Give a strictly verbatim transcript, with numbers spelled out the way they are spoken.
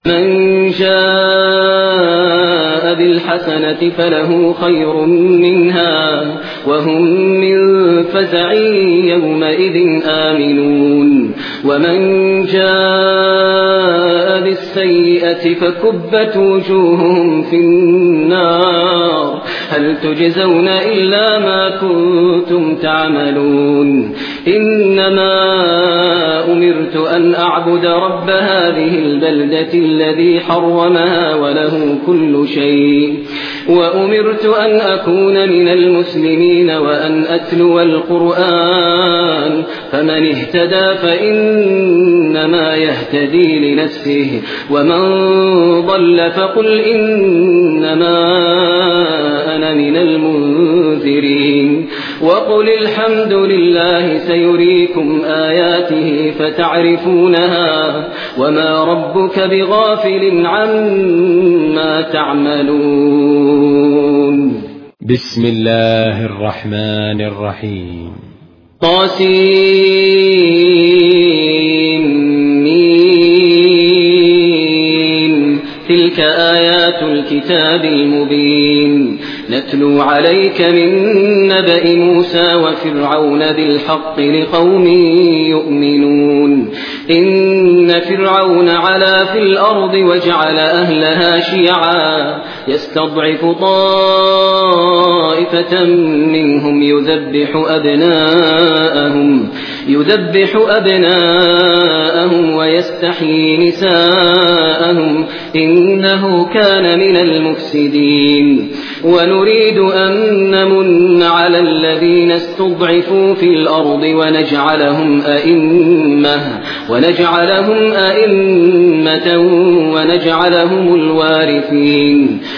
من جاء بالحسنة فله خير منها وهم من فزع يومئذ آمنون ومن جاء بالسيئة فكبت وجوههم في النار هل تجزون إلا ما كنتم تعملون إنما أمرت أن أعبد رب هذه البلدة الذي حرمها وله كل شيء وأمرت أن أكون من المسلمين وأن أتلو القرآن فمن اهتدى فإنما يهتدي لنفسه ومن ضل فقل إنما أنا من المنذرين وقل الحمد لله سيريكم آياته فتعرفونها وما ربك بغافل عما تعملون. بسم الله الرحمن الرحيم. طاسين تلك آيات الكتاب المبين نتلو عليك من نبأ موسى وفرعون بالحق لقوم يؤمنون إن فرعون علا في الأرض وجعل أهلها شيعا يستضعف طائفة منهم يذبح أبناءهم يذبح أبناءهم ويستحيي نساءهم إنه كان من المفسدين ونريد أن نمن على الذين استضعفوا في الأرض ونجعلهم أئمة ونجعلهم أئمة ونجعلهم الوارثين